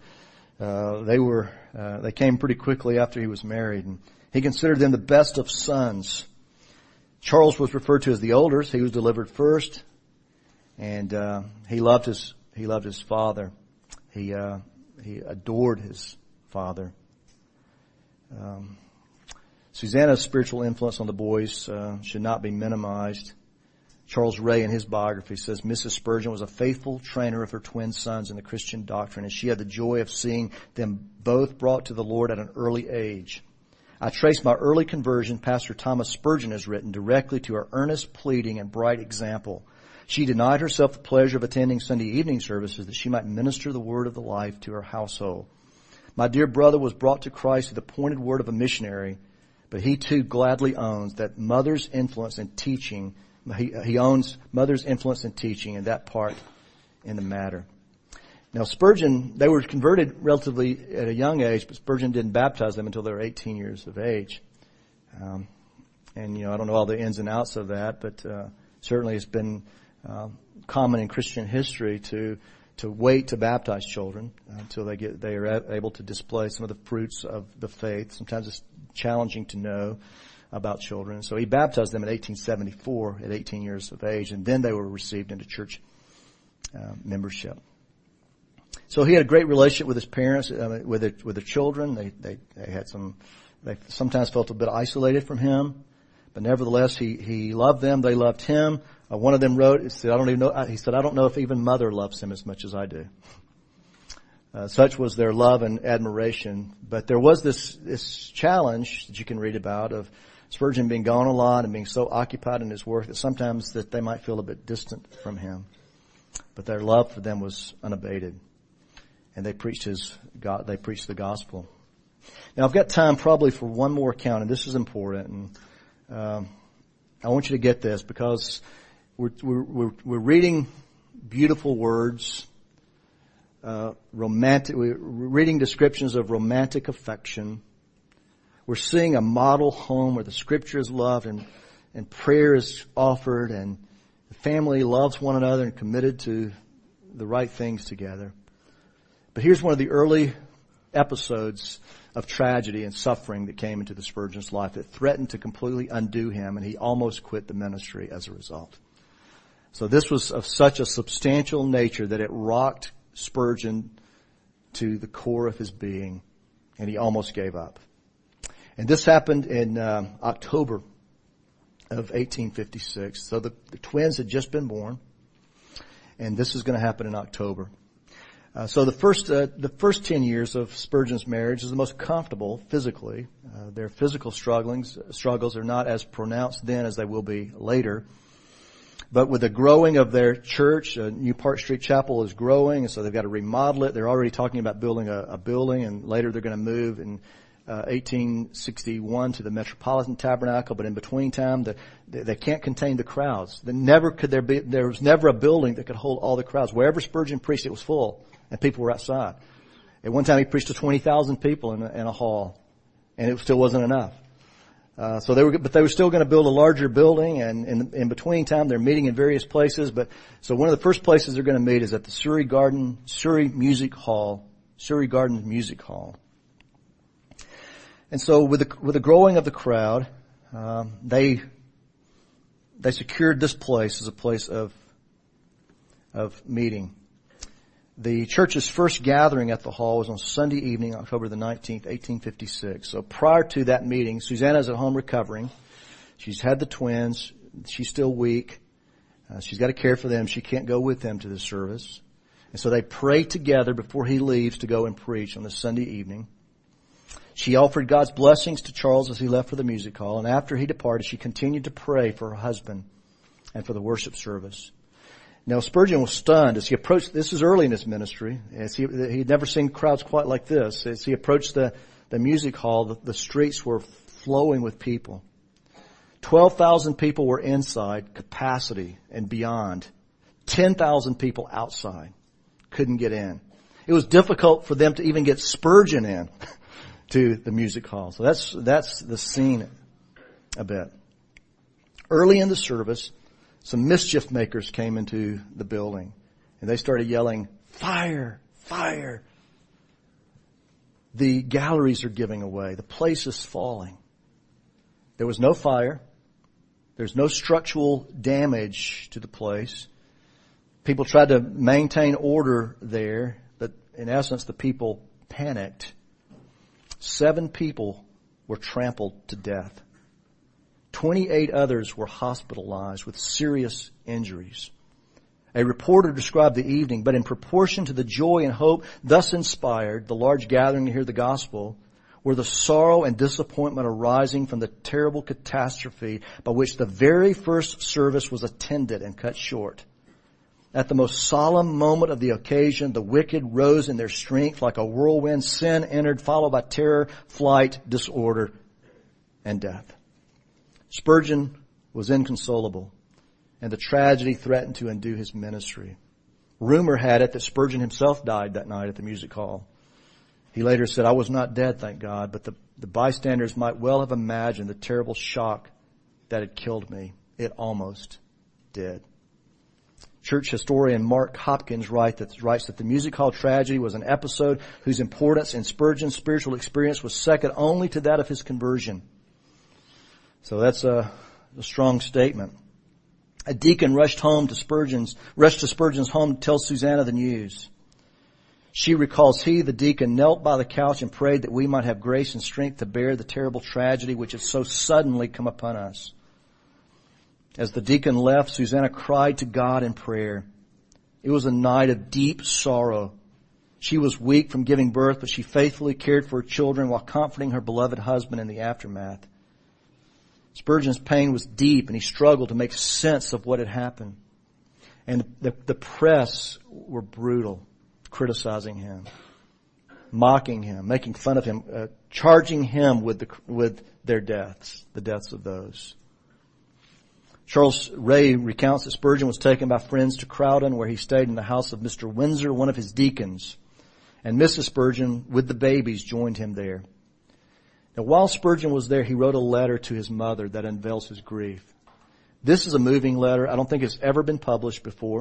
They came pretty quickly after he was married, and he considered them the best of sons. Charles was referred to as the oldest. He was delivered first, and he loved his father. He adored his father. Susanna's spiritual influence on the boys should not be minimized. Charles Ray, in his biography, says Mrs. Spurgeon was a faithful trainer of her twin sons in the Christian doctrine, and she had the joy of seeing them both brought to the Lord at an early age. I trace my early conversion, Pastor Thomas Spurgeon has written, directly to her earnest pleading and bright example. She denied herself the pleasure of attending Sunday evening services that she might minister the word of the life to her household. My dear brother was brought to Christ through the pointed word of a missionary, but he too gladly owns that mother's influence in teaching. He owns mother's influence in teaching and that part in the matter. Now Spurgeon, they were converted relatively at a young age, but Spurgeon didn't baptize them until they were 18 years of age. I don't know all the ins and outs of that, but certainly it's been common in Christian history to wait to baptize children until they are able to display some of the fruits of the faith. Sometimes it's challenging to know about children. So he baptized them in 1874 at 18 years of age, and then they were received into church membership. So he had a great relationship with his parents, with the children. They sometimes felt a bit isolated from him, but nevertheless he loved them. They loved him. One of them wrote, he said, I don't know if even mother loves him as much as I do. Such was their love and admiration. But there was this challenge that you can read about of Spurgeon being gone a lot and being so occupied in his work that sometimes that they might feel a bit distant from him. But their love for them was unabated. And they preached the gospel. Now I've got time probably for one more account, and this is important. And I want you to get this because we're reading beautiful words, we're reading descriptions of romantic affection. We're seeing a model home where the scripture is loved and prayer is offered and the family loves one another and committed to the right things together. But here's one of the early episodes of tragedy and suffering that came into the Spurgeon's life that threatened to completely undo him, and he almost quit the ministry as a result. So this was of such a substantial nature that it rocked Spurgeon to the core of his being, and he almost gave up. And this happened in October of 1856. So the twins had just been born. and this is going to happen in October. So the first 10 years of Spurgeon's marriage is the most comfortable physically. Their physical struggles are not as pronounced then as they will be later. But with the growing of their church, New Park Street Chapel is growing, and so they've got to remodel it. They're already talking about building a building, and later they're going to move in 1861 to the Metropolitan Tabernacle. But in between time, they can't contain the crowds. There was never a building that could hold all the crowds. Wherever Spurgeon preached, it was full, and people were outside. At one time, he preached to 20,000 people in a hall, and it still wasn't enough. So they were still going to build a larger building, and in between time, they're meeting in various places. So one of the first places they're going to meet is at the Surrey Gardens Music Hall. And so with the growing of the crowd, they secured this place as a place of meeting. The church's first gathering at the hall was on Sunday evening, October the 19th, 1856. So prior to that meeting, Susanna's at home recovering. She's had the twins. She's still weak. She's got to care for them. She can't go with them to the service. And so they pray together before he leaves to go and preach on this Sunday evening. She offered God's blessings to Charles as he left for the music hall. And after he departed, she continued to pray for her husband and for the worship service. Now, Spurgeon was stunned as he approached, this is early in his ministry, as he'd never seen crowds quite like this. As he approached the music hall, the streets were flowing with people. 12,000 people were inside, capacity and beyond. 10,000 people outside, couldn't get in. It was difficult for them to even get Spurgeon in to the music hall. So that's the scene a bit. Early in the service, some mischief makers came into the building, and they started yelling, "Fire! Fire!" The galleries are giving away. The place is falling. There was no fire. There's no structural damage to the place. People tried to maintain order there, but in essence, the people panicked. 7 people were trampled to death. 28 others were hospitalized with serious injuries. A reporter described the evening, but in proportion to the joy and hope thus inspired, the large gathering to hear the gospel, were the sorrow and disappointment arising from the terrible catastrophe by which the very first service was attended and cut short. At the most solemn moment of the occasion, the wicked rose in their strength like a whirlwind. Sin entered, followed by terror, flight, disorder, and death. Spurgeon was inconsolable, and the tragedy threatened to undo his ministry. Rumor had it that Spurgeon himself died that night at the music hall. He later said, "I was not dead, thank God, but the bystanders might well have imagined the terrible shock that had killed me. It almost did." Church historian Mark Hopkins writes that the music hall tragedy was an episode whose importance in Spurgeon's spiritual experience was second only to that of his conversion. So that's a strong statement. A deacon rushed to Spurgeon's home to tell Susanna the news. She recalls he, the deacon, knelt by the couch and prayed that we might have grace and strength to bear the terrible tragedy which had so suddenly come upon us. As the deacon left, Susanna cried to God in prayer. It was a night of deep sorrow. She was weak from giving birth, but she faithfully cared for her children while comforting her beloved husband in the aftermath. Spurgeon's pain was deep, and he struggled to make sense of what had happened. And the press were brutal, criticizing him, mocking him, making fun of him, charging him with their deaths, the deaths of those. Charles Ray recounts that Spurgeon was taken by friends to Crowdon, where he stayed in the house of Mr. Windsor, one of his deacons. And Mrs. Spurgeon, with the babies, joined him there. Now, while Spurgeon was there, he wrote a letter to his mother that unveils his grief. This is a moving letter. I don't think it's ever been published before.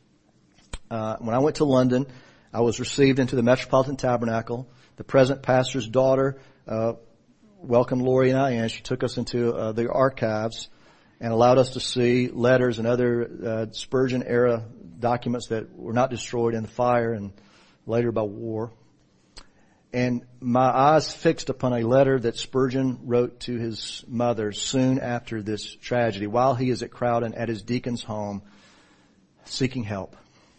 When I went to London, I was received into the Metropolitan Tabernacle. The present pastor's daughter welcomed Lori and I in. She took us into the archives and allowed us to see letters and other Spurgeon-era documents that were not destroyed in the fire and later by war. And my eyes fixed upon a letter that Spurgeon wrote to his mother soon after this tragedy, while he is at Crowdon at his deacon's home, seeking help.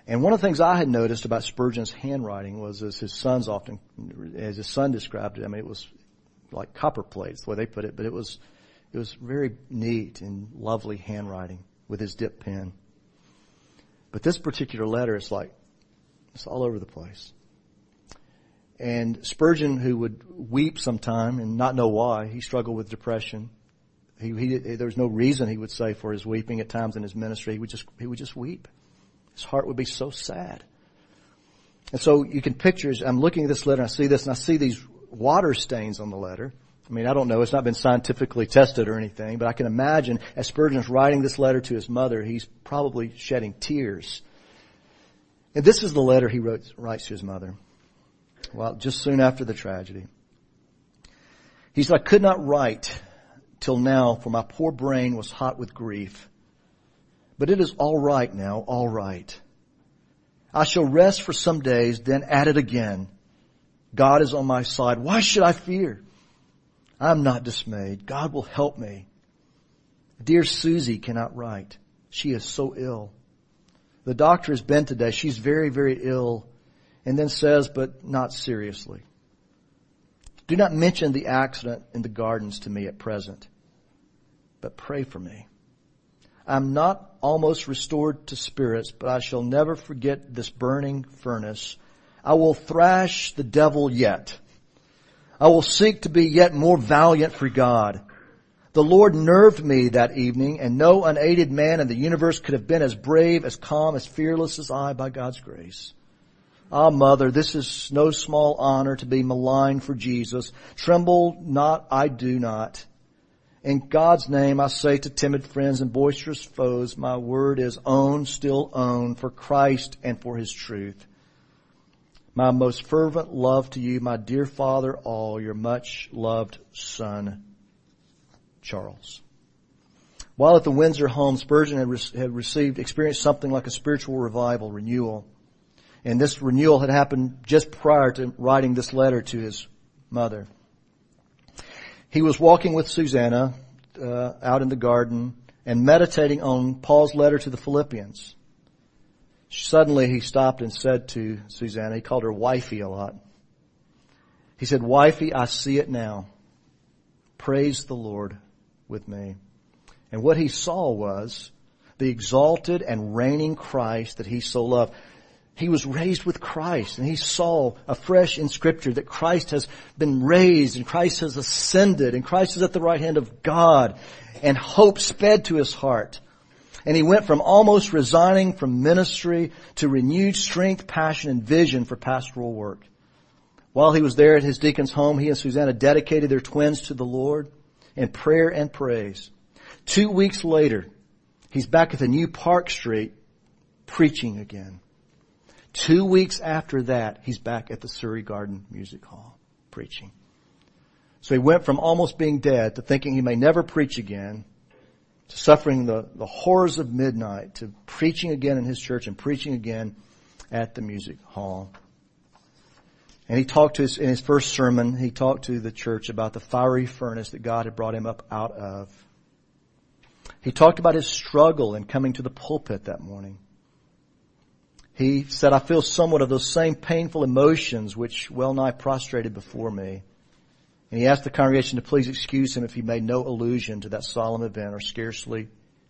And one of the things I had noticed about Spurgeon's handwriting was, as his son described it, I mean, it was like copper plates, the way they put it, but it was very neat and lovely handwriting with his dip pen. But this particular letter, it's all over the place. And Spurgeon, who would weep sometime and not know why, he struggled with depression. There was no reason, he would say, for his weeping at times in his ministry. He would just weep. His heart would be so sad. And so you can picture, I'm looking at this letter and I see this and I see these water stains on the letter. I mean, I don't know, it's not been scientifically tested or anything, but I can imagine as Spurgeon's writing this letter to his mother, he's probably shedding tears. And this is the letter he writes to his mother. Well, just soon after the tragedy. He said, I could not write till now, for my poor brain was hot with grief. But it is all right now, all right. I shall rest for some days, then at it again. God is on my side. Why should I fear? I am not dismayed. God will help me. Dear Susie cannot write. She is so ill. The doctor has been today. She's very, very ill. And then says, but not seriously. Do not mention the accident in the gardens to me at present, but pray for me. I'm not almost restored to spirits, but I shall never forget this burning furnace. I will thrash the devil yet. I will seek to be yet more valiant for God. The Lord nerved me that evening, and no unaided man in the universe could have been as brave, as calm, as fearless as I by God's grace. Ah, Mother, this is no small honor to be maligned for Jesus. Tremble not, I do not. In God's name I say to timid friends and boisterous foes, my word is own, still own, for Christ and for His truth. My most fervent love to you, my dear Father, all your much loved son, Charles. While at the Windsor home, Spurgeon had experienced something like a spiritual revival, renewal. And this renewal had happened just prior to writing this letter to his mother. He was walking with Susanna out in the garden and meditating on Paul's letter to the Philippians. Suddenly he stopped and said to Susanna, he called her wifey a lot. He said, wifey, I see it now. Praise the Lord with me. And what he saw was the exalted and reigning Christ that he so loved. He was raised with Christ, and he saw afresh in Scripture that Christ has been raised, and Christ has ascended, and Christ is at the right hand of God, and hope sped to his heart. And he went from almost resigning from ministry to renewed strength, passion, and vision for pastoral work. While he was there at his deacon's home, he and Susanna dedicated their twins to the Lord in prayer and praise. 2 weeks later, he's back at the New Park Street preaching again. 2 weeks after that, he's back at the Surrey Garden Music Hall preaching. So he went from almost being dead to thinking he may never preach again, to suffering the horrors of midnight, to preaching again in his church and preaching again at the music hall. And he talked in his first sermon, he talked to the church about the fiery furnace that God had brought him up out of. He talked about his struggle in coming to the pulpit that morning. He said, I feel somewhat of those same painful emotions which well nigh prostrated before me. And he asked the congregation to please excuse him if he made no allusion to that solemn event, or scarcely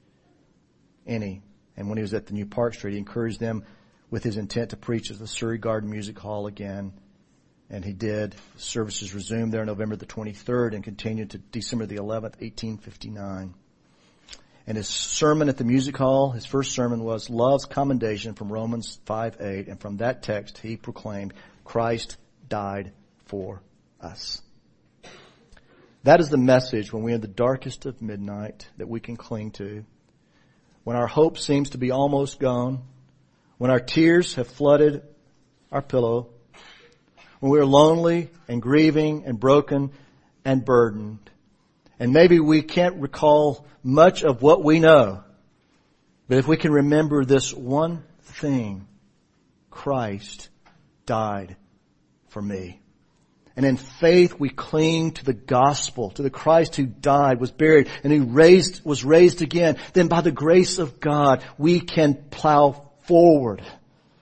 any. And when he was at the New Park Street, he encouraged them with his intent to preach at the Surrey Garden Music Hall again. And he did. Services resumed there November the 23rd and continued to December the 11th, 1859. And his sermon at the music hall, his first sermon was Love's Commendation from Romans 5:8. And from that text, he proclaimed, Christ died for us. That is the message when we are in the darkest of midnight that we can cling to. When our hope seems to be almost gone. When our tears have flooded our pillow. When we are lonely and grieving and broken and burdened. And maybe we can't recall much of what we know. But if we can remember this one thing, Christ died for me. And in faith we cling to the gospel, to the Christ who died, was buried, and who was raised again. Then by the grace of God we can plow forward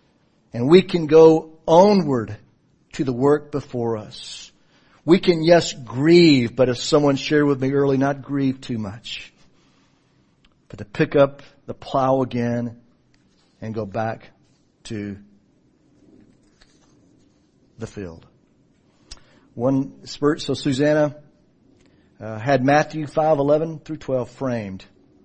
And we can go onward to the work before us. We can, yes, grieve, but as someone shared with me earlier, not grieve too much. But to pick up the plow again and go back to the field. So Susanna had Matthew 5:11 through 12 framed.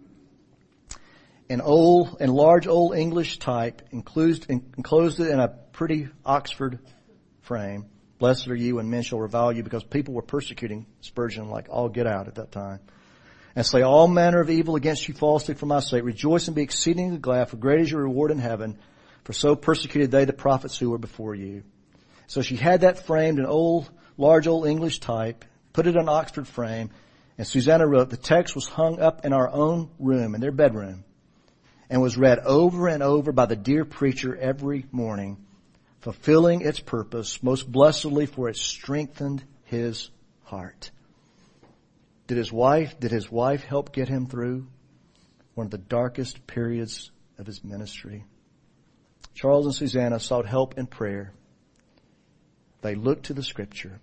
In large old English type, enclosed it in a pretty Oxford frame. Blessed are you when men shall revile you, because people were persecuting Spurgeon like all get out at that time. And say all manner of evil against you falsely for my sake. Rejoice and be exceedingly glad, for great is your reward in heaven. For so persecuted they the prophets who were before you. So she had that framed in large old English type, put it in an Oxford frame, and Susanna wrote, the text was hung up in our own room, in their bedroom, and was read over and over by the dear preacher every morning, fulfilling its purpose most blessedly, for it strengthened his heart. Did his wife help get him through one of the darkest periods of his ministry? Charles and Susanna sought help in prayer. They looked to the Scripture,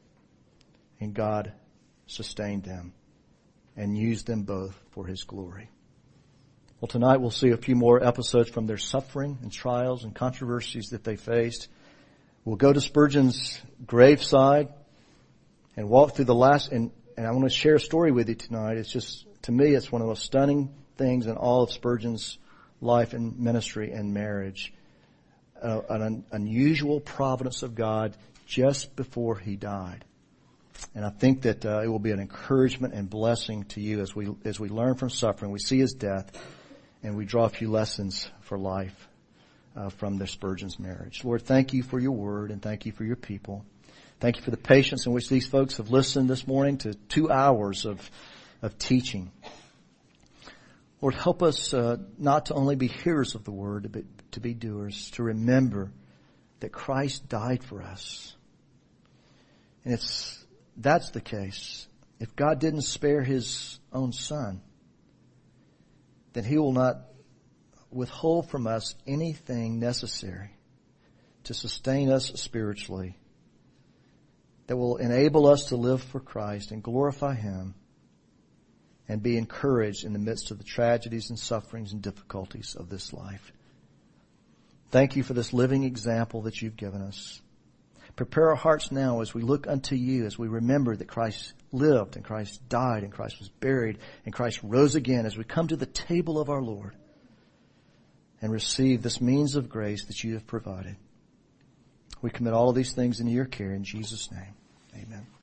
and God sustained them and used them both for His glory. Well, tonight we'll see a few more episodes from their suffering and trials and controversies that they faced. We'll go to Spurgeon's graveside and walk through the last, and I want to share a story with you tonight. It's just, to me, it's one of the most stunning things in all of Spurgeon's life and ministry and marriage. An unusual providence of God just before he died. And I think that it will be an encouragement and blessing to you as we learn from suffering. We see his death, and we draw a few lessons for life from the Spurgeon's marriage. Lord, thank you for your word, and thank you for your people. Thank you for the patience in which these folks have listened this morning to 2 hours of teaching. Lord, help us not to only be hearers of the word, but to be doers, to remember that Christ died for us. And if that's the case, if God didn't spare his own son, then he will not withhold from us anything necessary to sustain us spiritually, that will enable us to live for Christ and glorify him and be encouraged in the midst of the tragedies and sufferings and difficulties of this life. Thank you for this living example that you've given us. Prepare our hearts now as we look unto you, as we remember that Christ lived and Christ died and Christ was buried and Christ rose again, as we come to the table of our Lord and receive this means of grace that you have provided. We commit all of these things into your care in Jesus' name. Amen.